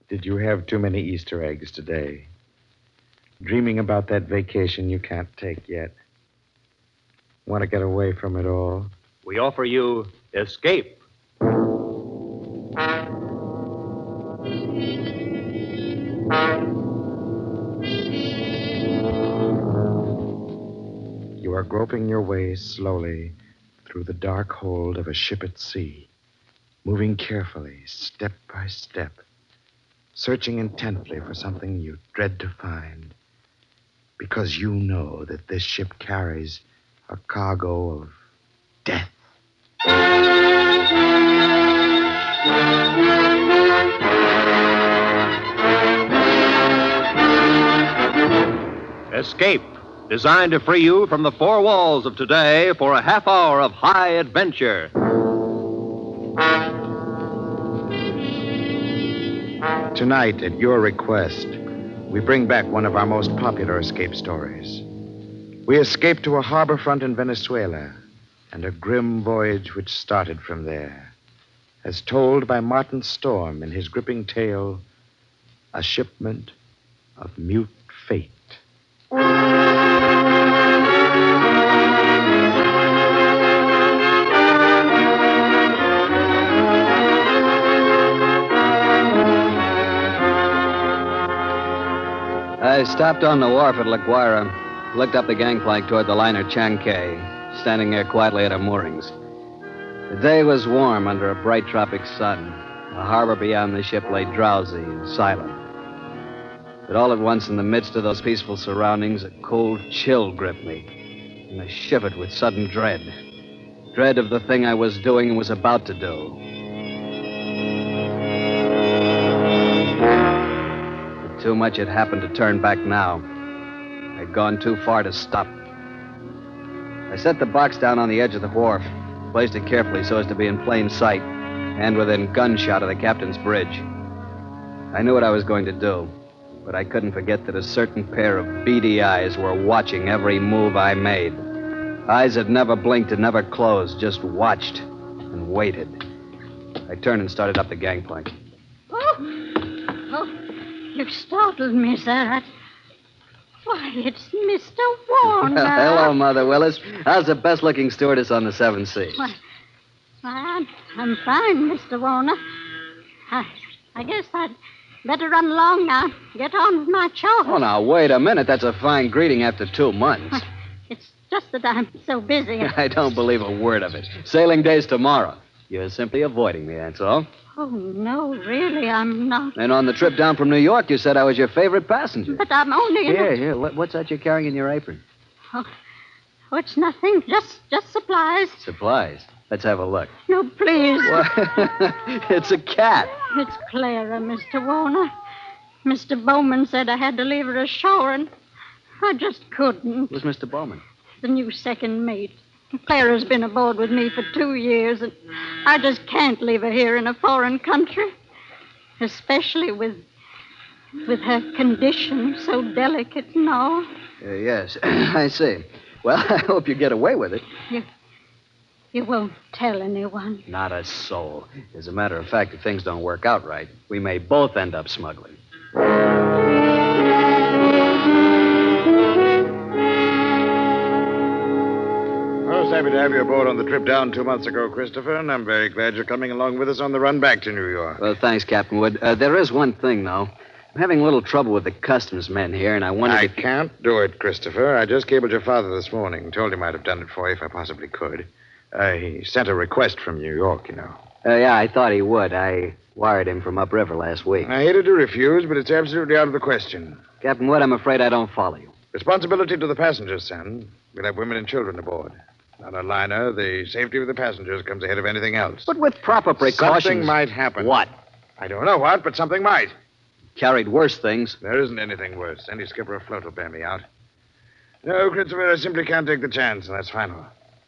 Did you have too many Easter eggs today? Dreaming about that vacation you can't take yet? Want to get away from it all? We offer you Escape. You are groping your way slowly through the dark hold of a ship at sea, moving carefully, step by step, searching intently for something you dread to find, because you know that this ship carries a cargo of death. Escape, designed to free you from the four walls of today for a half hour of high adventure. Tonight, at your request, we bring back one of our most popular escape stories. We escape to a harbor front in Venezuela and a grim voyage which started from there, as told by Martin Storm in his gripping tale, A Shipment of Mute Fate. I stopped on the wharf at La Guaira, looked up the gangplank toward the liner Chankay, standing there quietly at her moorings. The day was warm under a bright tropic sun. The harbor beyond the ship lay drowsy and silent. But all at once, in the midst of those peaceful surroundings, a cold chill gripped me, and I shivered with sudden dread. Dread of the thing I was doing and was about to do. But too much had happened to turn back now. I'd gone too far to stop. I set the box down on the edge of the wharf, placed it carefully so as to be in plain sight, and within gunshot of the captain's bridge. I knew what I was going to do, but I couldn't forget that a certain pair of beady eyes were watching every move I made. Eyes that never blinked and never closed, just watched and waited. I turned and started up the gangplank. Oh, you startled me, sir. Why, it's Mr. Warner. Hello, Mother Willis. How's the best-looking stewardess on the Seven Seas? Why, I'm fine, Mr. Warner. I guess I'd better run along now. Get on with my chores. Oh, now, wait a minute. That's a fine greeting after 2 months. It's just that I'm so busy. I don't believe a word of it. Sailing day's tomorrow. You're simply avoiding me, that's all. Oh, no, really, I'm not. And on the trip down from New York, you said I was your favorite passenger. But I'm only in Here, what's that you're carrying in your apron? Oh, it's nothing. Just supplies. Supplies? Let's have a look. No, please. What? It's a cat. It's Clara, Mr. Warner. Mr. Bowman said I had to leave her ashore, and I just couldn't. Who's Mr. Bowman? The new second mate. Clara's been aboard with me for 2 years, and I just can't leave her here in a foreign country, especially with her condition so delicate and all. Yes, I see. Well, I hope you get away with it. You won't tell anyone? Not a soul. As a matter of fact, if things don't work out right, we may both end up smuggling. Most happy to have you aboard on the trip down 2 months ago, Christopher, and I'm very glad you're coming along with us on the run back to New York. Well, thanks, Captain Wood. There is one thing, though. I'm having a little trouble with the customs men here, and I wondered I can't do it, Christopher. I just cabled your father this morning. Told him I'd have done it for you if I possibly could. He sent a request from New York, you know. Yeah, I thought he would. I wired him from upriver last week. I hated to refuse, but it's absolutely out of the question. Captain Wood, I'm afraid I don't follow you. Responsibility to the passengers, son. We'll have women and children aboard. On a liner, the safety of the passengers comes ahead of anything else. But with proper precautions... Something might happen. What? I don't know what, but something might. Carried worse things. There isn't anything worse. Any skipper afloat will bear me out. No, Christopher, I simply can't take the chance, and that's final.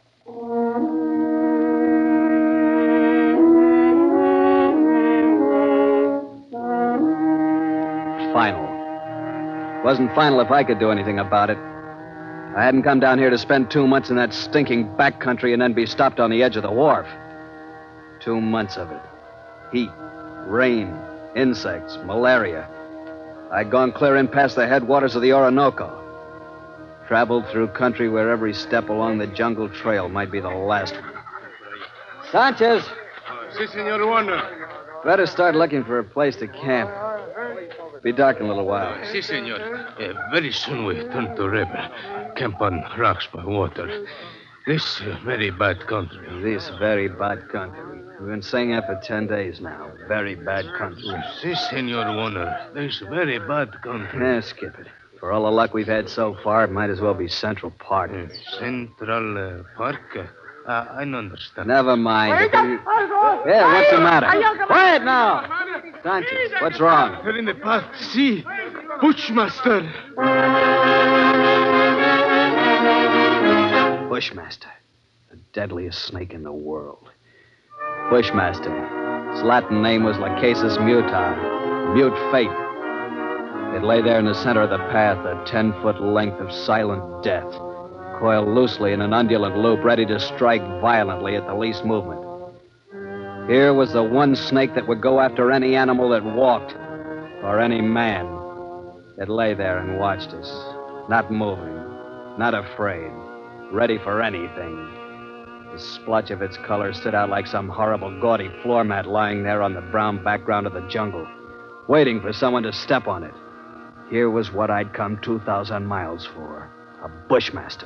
Final. Wasn't final if I could do anything about it. I hadn't come down here to spend 2 months in that stinking backcountry and then be stopped on the edge of the wharf. 2 months of it. Heat, rain, insects, malaria. I'd gone clear in past the headwaters of the Orinoco. Traveled through country where every step along the jungle trail might be the last one. Sanchez! Si, Senor Warner. Better start looking for a place to camp. Be dark in a little while. Si, senor. Very soon we turn to river. Camp on rocks by water. This very bad country. This very bad country. We've been saying that for 10 days now. Very bad country. Si, Senor Warner. This very bad country. Yeah, skip it. For all the luck we've had so far, it might as well be Central Park. Central Park? I don't understand. Never mind. Yeah, what's the matter? Quiet now! Sanchez, what's wrong? They're in the park. See, Bushmaster. Bushmaster. The deadliest snake in the world. Bushmaster. Its Latin name was Lachesis muta. Mute fate. It lay there in the center of the path, a 10-foot length of silent death, coiled loosely in an undulant loop, ready to strike violently at the least movement. Here was the one snake that would go after any animal that walked, or any man. It lay there and watched us, not moving, not afraid, ready for anything. The splotch of its color stood out like some horrible, gaudy floor mat lying there on the brown background of the jungle, waiting for someone to step on it. Here was what I'd come 2,000 miles for, a bushmaster.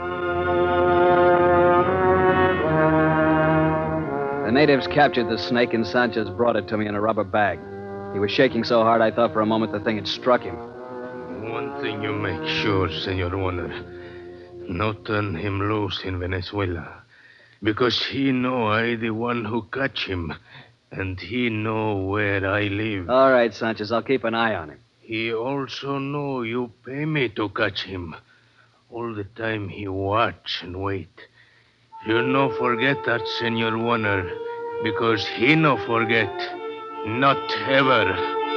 The natives captured the snake, and Sanchez brought it to me in a rubber bag. He was shaking so hard I thought for a moment the thing had struck him. One thing you make sure, Senor Warner. No turn him loose in Venezuela. Because he know I the one who catch him. And he know where I live. All right, Sanchez, I'll keep an eye on him. He also know you pay me to catch him. All the time he watch and wait. You no forget that, Senor Warner, because he no forget. Not ever.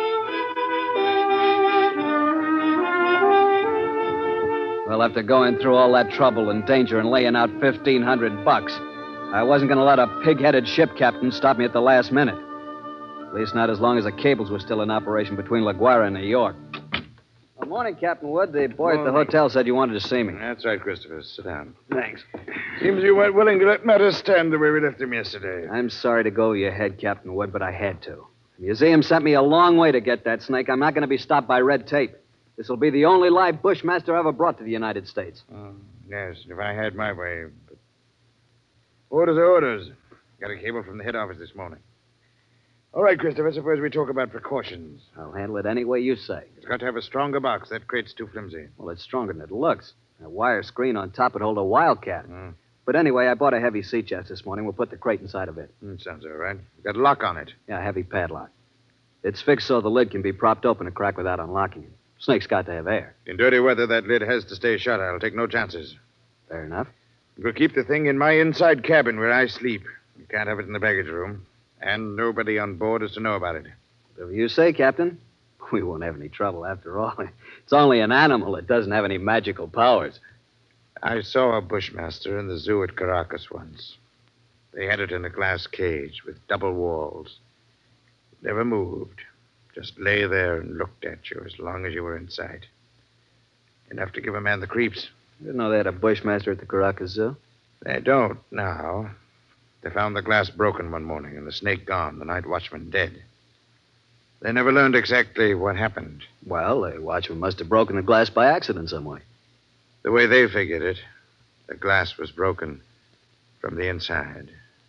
Well, after going through all that trouble and danger and laying out $1,500, I wasn't going to let a pig-headed ship captain stop me at the last minute. At least not as long as the cables were still in operation between La Guaira and New York. Good morning, Captain Wood. The boy at the hotel said you wanted to see me. That's right, Christopher. Sit down. Thanks. Seems you weren't willing to let matters stand the way we left them yesterday. I'm sorry to go over your head, Captain Wood, but I had to. The museum sent me a long way to get that snake. I'm not going to be stopped by red tape. This will be the only live bushmaster ever brought to the United States. Yes, if I had my way. But orders are orders. Got a cable from the head office this morning. All right, Christopher, suppose we talk about precautions. I'll handle it any way you say. It's got to have a stronger box. That crate's too flimsy. Well, it's stronger than it looks. That wire screen on top would hold a wildcat. But anyway, I bought a heavy sea chest this morning. We'll put the crate inside of it. Sounds all right. Got a lock on it. Yeah, a heavy padlock. It's fixed so the lid can be propped open a crack without unlocking it. Snake's got to have air. In dirty weather, that lid has to stay shut. I'll take no chances. Fair enough. We'll keep the thing in my inside cabin where I sleep. You can't have it in the baggage room. And nobody on board is to know about it. Whatever you say, Captain. We won't have any trouble after all. It's only an animal that doesn't have any magical powers. I saw a bushmaster in the zoo at Caracas once. They had it in a glass cage with double walls. It never moved. Just lay there and looked at you as long as you were in sight. Enough to give a man the creeps. You didn't know they had a bushmaster at the Caracas Zoo? They don't now. They found the glass broken one morning and the snake gone, the night watchman dead. They never learned exactly what happened. Well, the watchman must have broken the glass by accident some way. The way they figured it, the glass was broken from the inside.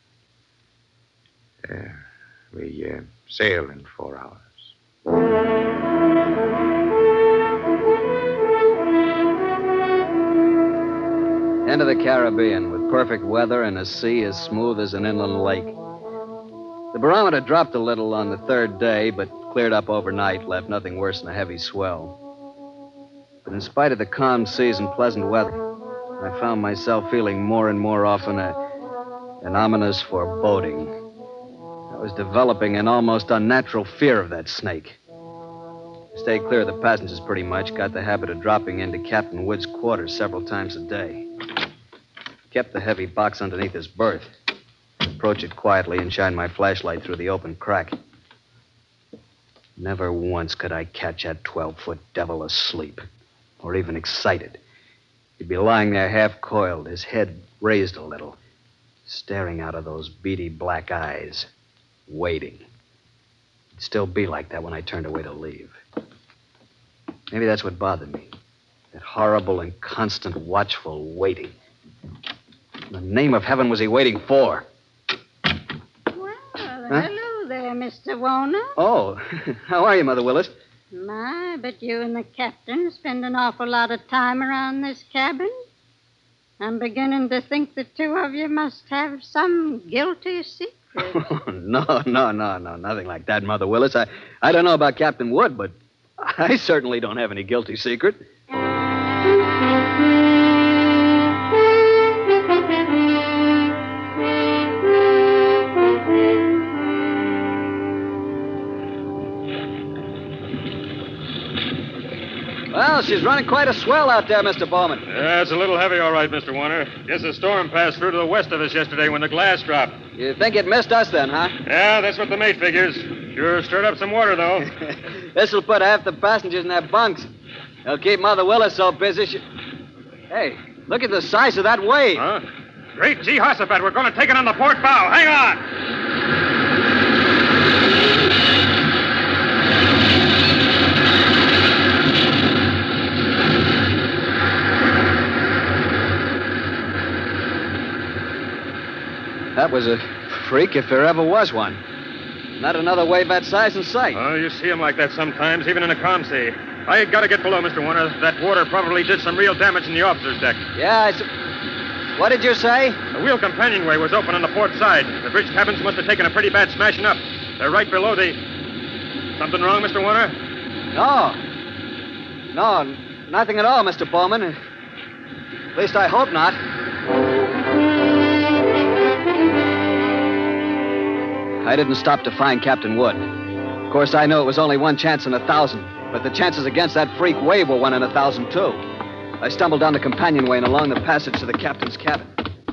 We sail in 4 hours. Into the Caribbean with perfect weather and a sea as smooth as an inland lake. The barometer dropped a little on the third day, but cleared up overnight, left nothing worse than a heavy swell. But in spite of the calm seas and pleasant weather, I found myself feeling more and more often an ominous foreboding. I was developing an almost unnatural fear of that snake. Stayed clear of the passengers pretty much, got the habit of dropping into Captain Wood's quarters several times a day. Kept the heavy box underneath his berth. Approach it quietly and shine my flashlight through the open crack. Never once could I catch that 12-foot devil asleep, or even excited. He'd be lying there half-coiled, his head raised a little, staring out of those beady black eyes, waiting. He'd still be like that when I turned away to leave. Maybe that's what bothered me. That horrible and constant watchful waiting. In the name of heaven was he waiting for? Well, hello there, Mr. Warner. Oh, how are you, Mother Willis? My, but you and the captain spend an awful lot of time around this cabin. I'm beginning to think the two of you must have some guilty secret. No, nothing like that, Mother Willis. I don't know about Captain Wood, but I certainly don't have any guilty secret. Well, she's running quite a swell out there, Mr. Bowman. Yeah, it's a little heavy, all right, Mr. Warner. Guess a storm passed through to the west of us yesterday when the glass dropped. You think it missed us then, huh? Yeah, that's what the mate figures. Sure stirred up some water, though. This'll put half the passengers in their bunks. They'll keep Mother Willis so busy Hey, look at the size of that wave. Huh? Great Jehoshaphat, we're going to take it on the port bow. Hang on! That was a freak if there ever was one. Not another wave that size in sight. Oh, you see them like that sometimes, even in a calm sea. I got to get below, Mr. Warner. That water probably did some real damage in the officer's deck. Yeah, What did you say? The wheel companionway was open on the port side. The bridge cabins must have taken a pretty bad smashing up. They're right below the... Something wrong, Mr. Warner? No, nothing at all, Mr. Bowman. At least I hope not. I didn't stop to find Captain Wood. Of course, I know it was only one chance in 1,000, but the chances against that freak wave were 1 in 1,000, too. I stumbled down the companionway and along the passage to the captain's cabin.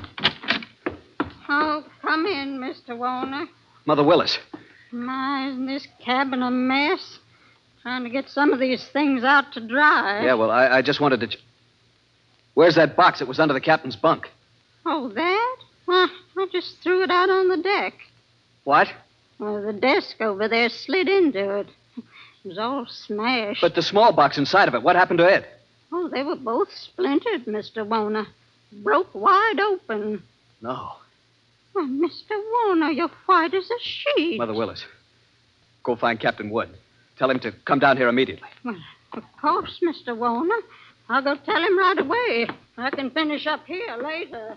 Oh, come in, Mr. Warner. Mother Willis. My, isn't this cabin a mess? Trying to get some of these things out to dry. Yeah, well, I just wanted to... Where's that box that was under the captain's bunk? Oh, that? Well, I just threw it out on the deck. What? Well, the desk over there slid into it. It was all smashed. But the small box inside of it, what happened to it? Oh, they were both splintered, Mr. Warner. Broke wide open. No. Well, Mr. Warner, you're white as a sheet. Mother Willis, go find Captain Wood. Tell him to come down here immediately. Well, of course, Mr. Warner. I'll go tell him right away. I can finish up here later.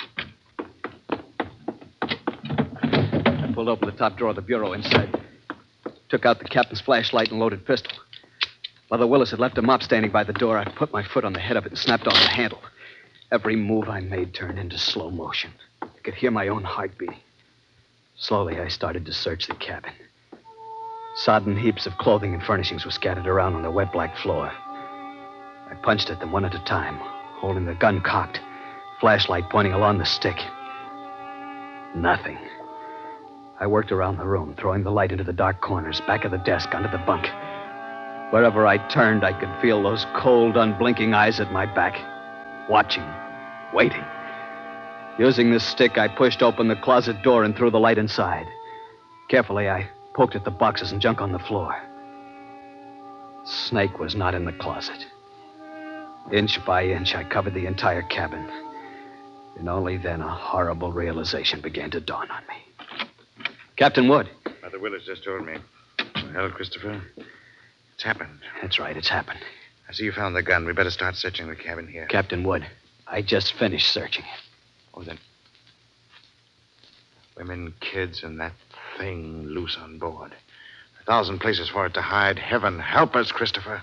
I pulled open the top drawer of the bureau inside. Took out the captain's flashlight and loaded pistol. Mother Willis had left a mop standing by the door. I put my foot on the head of it and snapped off the handle. Every move I made turned into slow motion. I could hear my own heart beating. Slowly, I started to search the cabin. Sodden heaps of clothing and furnishings were scattered around on the wet black floor. I punched at them one at a time, holding the gun cocked, flashlight pointing along the stick. Nothing. I worked around the room, throwing the light into the dark corners, back of the desk, under the bunk. Wherever I turned, I could feel those cold, unblinking eyes at my back, watching, waiting. Using the stick, I pushed open the closet door and threw the light inside. Carefully, I poked at the boxes and junk on the floor. Snake was not in the closet. Inch by inch, I covered the entire cabin. And only then a horrible realization began to dawn on me. Captain Wood. Mother Willis just told me. Well, Christopher, it's happened. That's right, it's happened. I see you found the gun. We better start searching the cabin here. Captain Wood, I just finished searching it. Oh, then. Women, kids, and that thing loose on board. 1,000 places for it to hide. Heaven help us, Christopher.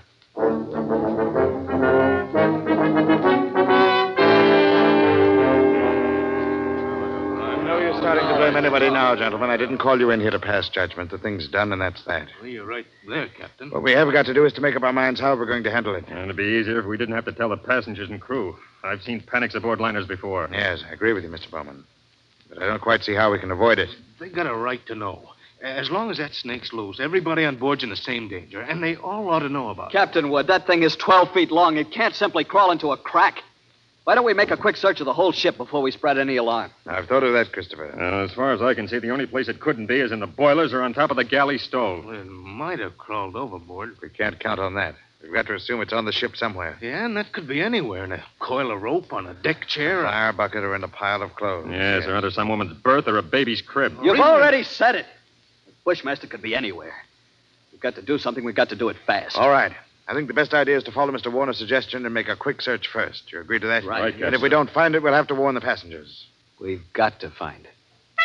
Starting to blame anybody now, gentlemen. I didn't call you in here to pass judgment. The thing's done, and that's that. Well, you're right there, Captain. What we have got to do is to make up our minds how we're going to handle it. And it'd be easier if we didn't have to tell the passengers and crew. I've seen panics aboard liners before. Yes, I agree with you, Mr. Bowman. But I don't quite see how we can avoid it. They got a right to know. As long as that snake's loose, everybody on board's in the same danger, and they all ought to know about it. Captain Wood, that thing is 12 feet long. It can't simply crawl into a crack. Why don't we make a quick search of the whole ship before we spread any alarm? I've thought of that, Christopher. As far as I can see, the only place it couldn't be is in the boilers or on top of the galley stove. Well, it might have crawled overboard. We can't count on that. We've got to assume it's on the ship somewhere. Yeah, and that could be anywhere. In a coil of rope, on a deck chair. Fire bucket or in a pile of clothes. Yes, or under some woman's berth or a baby's crib. You've already said it. The Bushmaster could be anywhere. We've got to do something. We've got to do it fast. All right. I think the best idea is to follow Mr. Warner's suggestion and make a quick search first. You agree to that? Right. And if we don't find it, we'll have to warn the passengers. We've got to find it.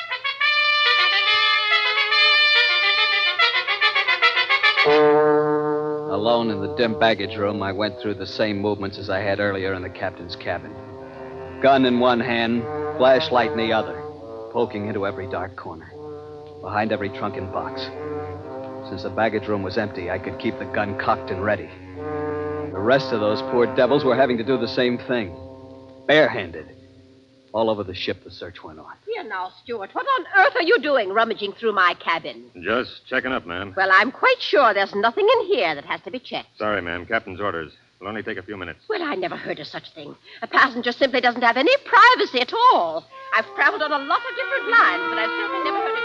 Alone in the dim baggage room, I went through the same movements as I had earlier in the captain's cabin. Gun in one hand, flashlight in the other, poking into every dark corner, behind every trunk and box. Since the baggage room was empty, I could keep the gun cocked and ready. The rest of those poor devils were having to do the same thing. Barehanded. All over the ship, the search went on. Here now, Stuart, what on earth are you doing rummaging through my cabin? Just checking up, ma'am. Well, I'm quite sure there's nothing in here that has to be checked. Sorry, ma'am. Captain's orders. It'll only take a few minutes. Well, I never heard of such a thing. A passenger simply doesn't have any privacy at all. I've traveled on a lot of different lines, but I've certainly never heard of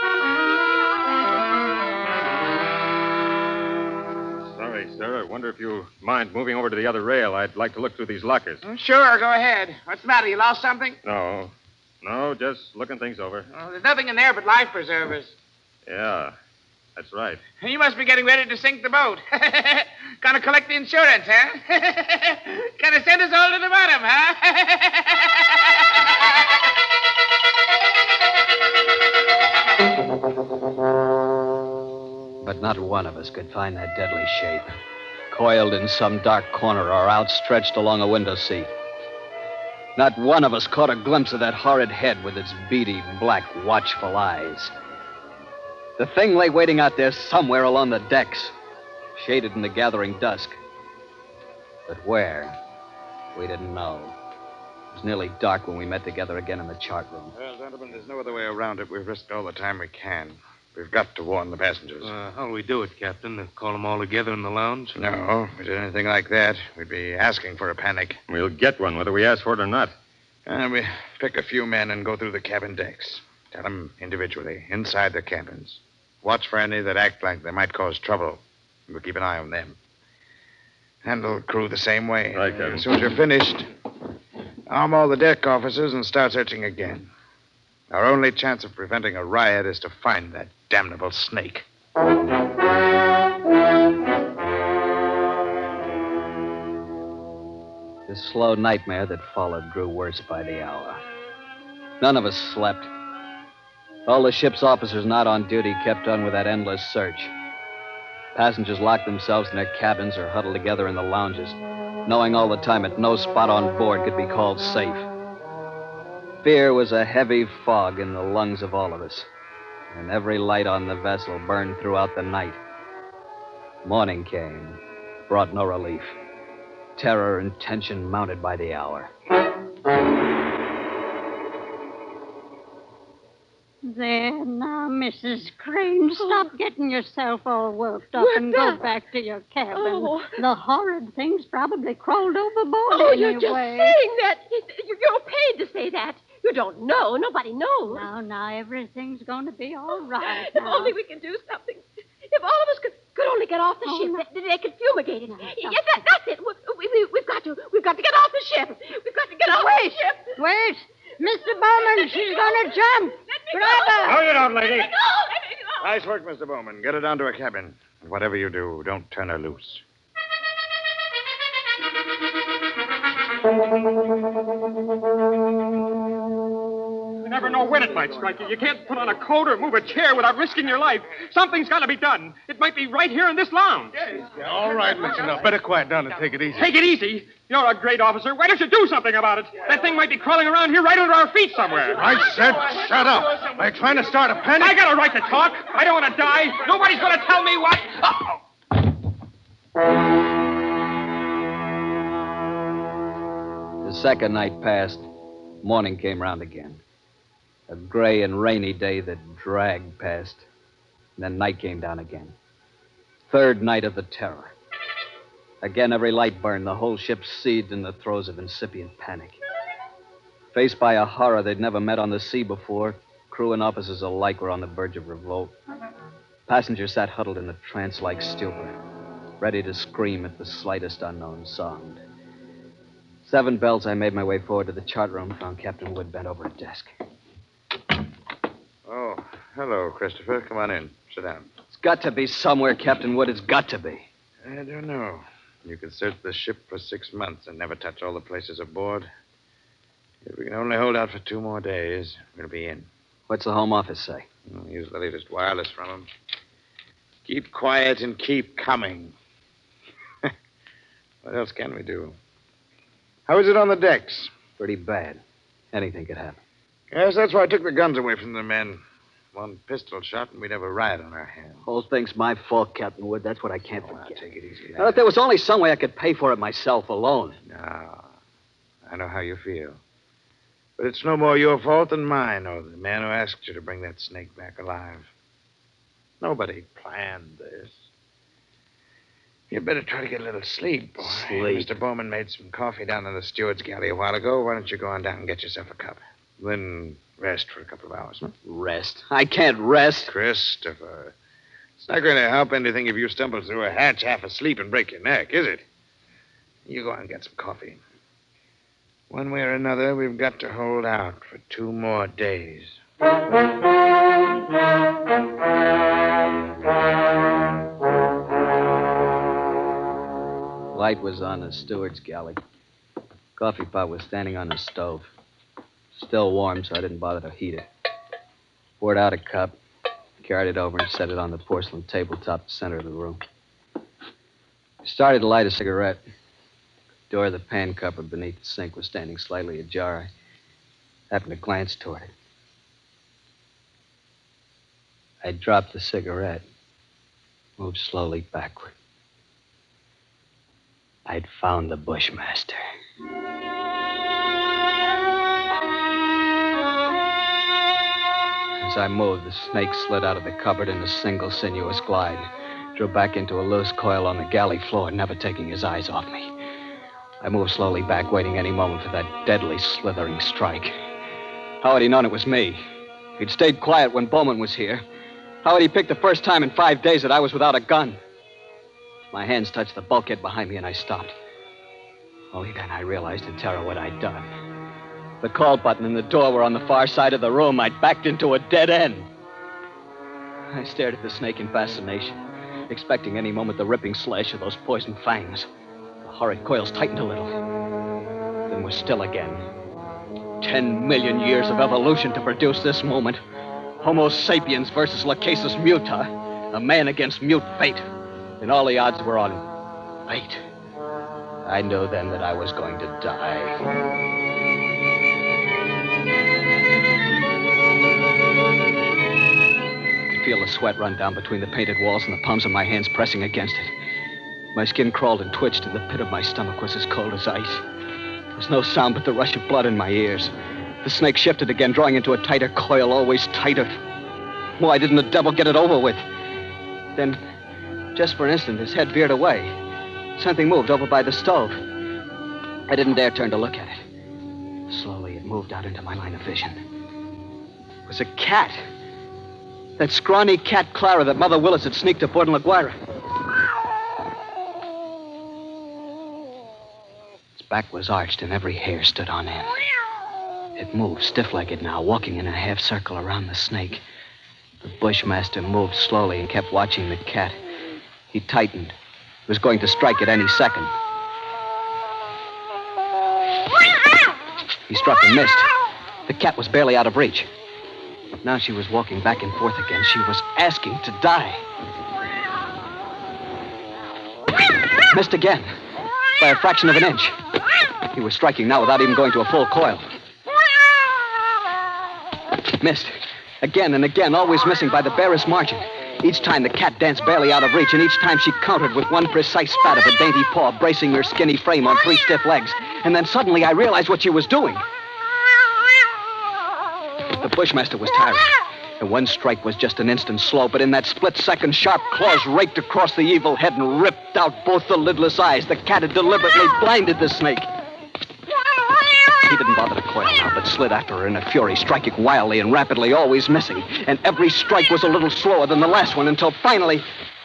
anything. Sorry, sir. I wonder if you mind moving over to the other rail. I'd like to look through these lockers. Sure, go ahead. What's the matter? You lost something? No, just looking things over. Oh, there's nothing in there but life preservers. Yeah, that's right. You must be getting ready to sink the boat. Gonna collect the insurance, huh? Gonna send us all to the bottom, huh? But not one of us could find that deadly shape, coiled in some dark corner or outstretched along a window seat. Not one of us caught a glimpse of that horrid head with its beady, black, watchful eyes. The thing lay waiting out there somewhere along the decks, shaded in the gathering dusk. But where? We didn't know. It was nearly dark when we met together again in the chart room. Well, gentlemen, there's no other way around it. We've risked all the time we can. We've got to warn the passengers. How'll we do it, Captain? Call them all together in the lounge? No, if we did anything like that, we'd be asking for a panic. We'll get one, whether we ask for it or not. We pick a few men and go through the cabin decks. Tell them individually, inside their cabins. Watch for any that act like they might cause trouble. We'll keep an eye on them. Handle crew the same way. Right, Captain. As soon as you're finished, arm all the deck officers and start searching again. Our only chance of preventing a riot is to find that damnable snake. The slow nightmare that followed grew worse by the hour. None of us slept. All the ship's officers not on duty kept on with that endless search. Passengers locked themselves in their cabins or huddled together in the lounges, knowing all the time that no spot on board could be called safe. Fear was a heavy fog in the lungs of all of us, and every light on the vessel burned throughout the night. Morning came, brought no relief. Terror and tension mounted by the hour. There now, Mrs. Crane, stop getting yourself all worked up and go back to your cabin. Oh. The horrid thing's probably crawled overboard Oh, anyway. you're just saying that. You're paid to say that. You don't know. Nobody knows. Now, everything's going to be all right. If only we can do something. If all of us could only get off the ship, they could fumigate it. Yes, that's it. We've got to get off the ship. We've got to get off the ship. Wait! Mr. Bowman, she's going to jump. Grab her. No, you don't, lady. Let me go. Nice work, Mr. Bowman. Get her down to her cabin. And whatever you do, don't turn her loose. You never know when it might strike you. You can't put on a coat or move a chair without risking your life. Something's got to be done. It might be right here in this lounge. All right, listen up. Better quiet down and take it easy. Take it easy. You're a great officer. Why don't you do something about it? That thing might be crawling around here right under our feet somewhere. I said shut up. Are you trying to start a panic? I got a right to talk. I don't want to die. Nobody's going to tell me what. The second night passed. Morning came round again. A gray and rainy day that dragged past. And then night came down again. Third night of the terror. Again, every light burned, the whole ship seethed in the throes of incipient panic. Faced by a horror they'd never met on the sea before, crew and officers alike were on the verge of revolt. Passengers sat huddled in a trance-like stupor, ready to scream at the slightest unknown sound. 7 bells, I made my way forward to the chart room, found Captain Wood bent over a desk. Oh, hello, Christopher. Come on in. Sit down. It's got to be somewhere, Captain Wood. It's got to be. I don't know. You could search the ship for 6 months and never touch all the places aboard. If we can only hold out for 2 more days, we'll be in. What's the Home Office say? We'll use the latest wireless from them. Keep quiet and keep coming. What else can we do? How is it on the decks? Pretty bad. Anything could happen. Yes, that's why I took the guns away from the men. 1 pistol shot and we'd have a riot on our hands. Whole thing's my fault, Captain Wood. That's what I can't forget. Now, take it easy. Now, if there was only some way I could pay for it myself alone. No. I know how you feel. But it's no more your fault than mine, or the man who asked you to bring that snake back alive. Nobody planned this. You'd better try to get a little sleep, boy. Sleep? Mr. Bowman made some coffee down in the steward's galley a while ago. Why don't you go on down and get yourself a cup? Then rest for a couple of hours, huh? Rest? I can't rest. Christopher, it's not going to help anything if you stumble through a hatch half asleep and break your neck, is it? You go on and get some coffee. One way or another, we've got to hold out for 2 more days. Light was on the steward's galley. Coffee pot was standing on the stove. Still warm, so I didn't bother to heat it. Poured out a cup, carried it over, and set it on the porcelain tabletop center of the room. Started to light a cigarette. The door of the pan cupboard beneath the sink was standing slightly ajar. I happened to glance toward it. I dropped the cigarette, moved slowly backward. I'd found the Bushmaster. As I moved, the snake slid out of the cupboard in a single sinuous glide, drew back into a loose coil on the galley floor, never taking his eyes off me. I moved slowly back, waiting any moment for that deadly, slithering strike. How had he known it was me? He'd stayed quiet when Bowman was here. How had he picked the first time in 5 days that I was without a gun? My hands touched the bulkhead behind me, and I stopped. Only then I realized in terror what I'd done. The call button and the door were on the far side of the room. I'd backed into a dead end. I stared at the snake in fascination, expecting any moment the ripping slash of those poison fangs. The horrid coils tightened a little, then were still again. 10 million years of evolution to produce this moment. Homo sapiens versus Lachesis muta. A man against mute fate. And all the odds were on fate. I knew then that I was going to die. I could feel the sweat run down between the painted walls and the palms of my hands pressing against it. My skin crawled and twitched, and the pit of my stomach was as cold as ice. There was no sound but the rush of blood in my ears. The snake shifted again, drawing into a tighter coil, always tighter. Why didn't the devil get it over with? Then, just for an instant, his head veered away. Something moved over by the stove. I didn't dare turn to look at it. Slowly, it moved out into my line of vision. It was a cat. That scrawny cat, Clara, that Mother Willis had sneaked aboard in La Guaira. Its back was arched and every hair stood on end. It moved, stiff-legged now, walking in a half circle around the snake. The Bushmaster moved slowly and kept watching the cat. He tightened. He was going to strike at any second. He struck and missed. The cat was barely out of reach. Now she was walking back and forth again. She was asking to die. Missed again. By a fraction of an inch. He was striking now without even going to a full coil. Missed. Again and again, always missing by the barest margin. Each time the cat danced barely out of reach, and each time she countered with one precise spat of a dainty paw, bracing her skinny frame on 3 stiff legs. And then suddenly I realized what she was doing. The Bushmaster was tiring. And one strike was just an instant slow, but in that split second, sharp claws raked across the evil head and ripped out both the lidless eyes. The cat had deliberately blinded the snake. He didn't bother to coil now, but slid after her in a fury, striking wildly and rapidly, always missing. And every strike was a little slower than the last one, until finally...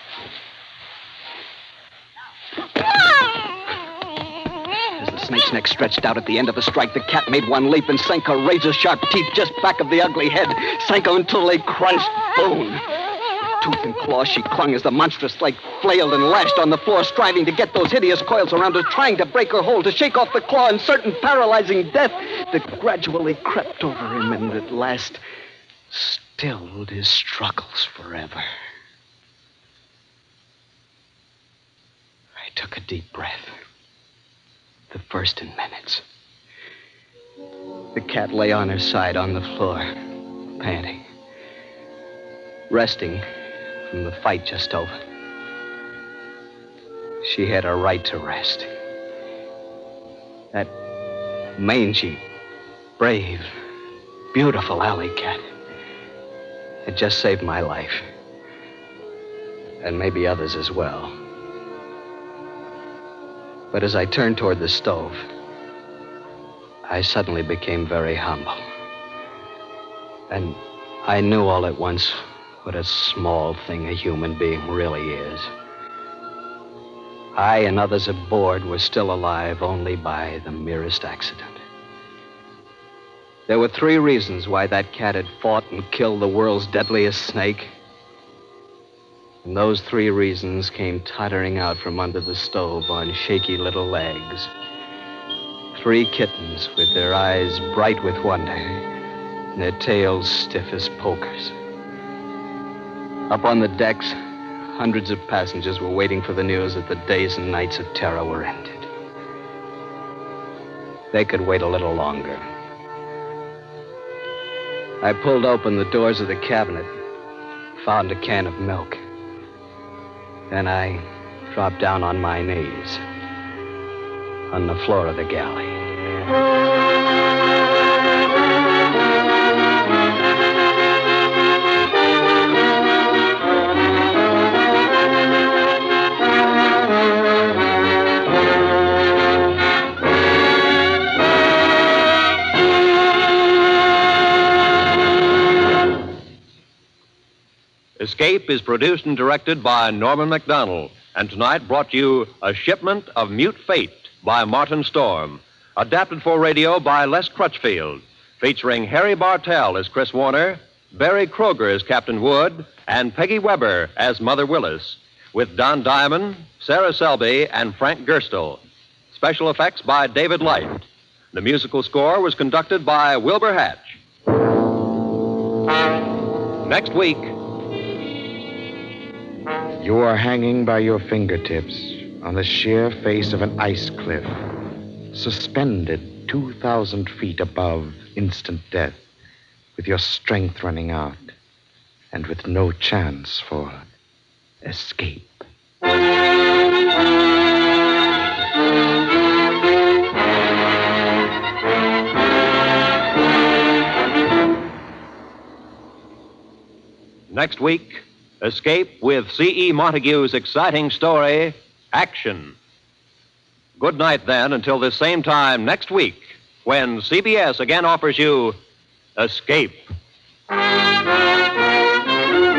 As the snake's neck stretched out at the end of the strike, the cat made one leap and sank her razor-sharp teeth just back of the ugly head, sank her until they crunched bone. Tooth and claw, she clung as the monstrous snake flailed and lashed on the floor, striving to get those hideous coils around her, trying to break her hold, to shake off the claw and certain paralyzing death that gradually crept over him and at last stilled his struggles forever. I took a deep breath. The first in minutes. The cat lay on her side on the floor, panting, resting from the fight just over. She had a right to rest. That mangy, brave, beautiful alley cat had just saved my life. And maybe others as well. But as I turned toward the stove, I suddenly became very humble. And I knew all at once what a small thing a human being really is. I and others aboard were still alive only by the merest accident. There were 3 reasons why that cat had fought and killed the world's deadliest snake. And those 3 reasons came tottering out from under the stove on shaky little legs. 3 kittens with their eyes bright with wonder and their tails stiff as pokers. Up on the decks, hundreds of passengers were waiting for the news that the days and nights of terror were ended. They could wait a little longer. I pulled open the doors of the cabinet, found a can of milk. Then I dropped down on my knees on the floor of the galley. Escape is produced and directed by Norman MacDonald, and tonight brought you A Shipment of Mute Fate by Martin Storm, adapted for radio by Les Crutchfield, featuring Harry Bartell as Chris Warner, Barry Kroger as Captain Wood, and Peggy Weber as Mother Willis, with Don Diamond, Sarah Selby, and Frank Gerstle. Special effects by David Light. The musical score was conducted by Wilbur Hatch. Next week... You are hanging by your fingertips on the sheer face of an ice cliff, suspended 2,000 feet above instant death, with your strength running out, and with no chance for escape. Next week, Escape with C.E. Montague's exciting story, Action. Good night, then, until this same time next week, when CBS again offers you Escape.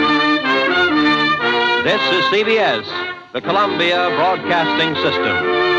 This is CBS, the Columbia Broadcasting System.